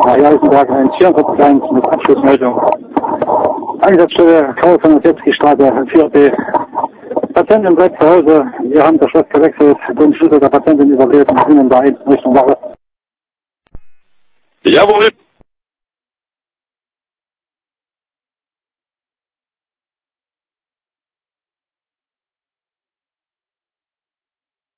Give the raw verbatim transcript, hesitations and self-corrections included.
Eisenberg eins vierundvierzig eins mit Abschlussmeldung. Einsatzstelle Karl-Sanitätsstraße vier B. Patientin bleibt zu Hause. Wir haben das Schloss gewechselt. Den Schlüssel der Patientin überlebt und sind in der eins Richtung Wache. Jawohl.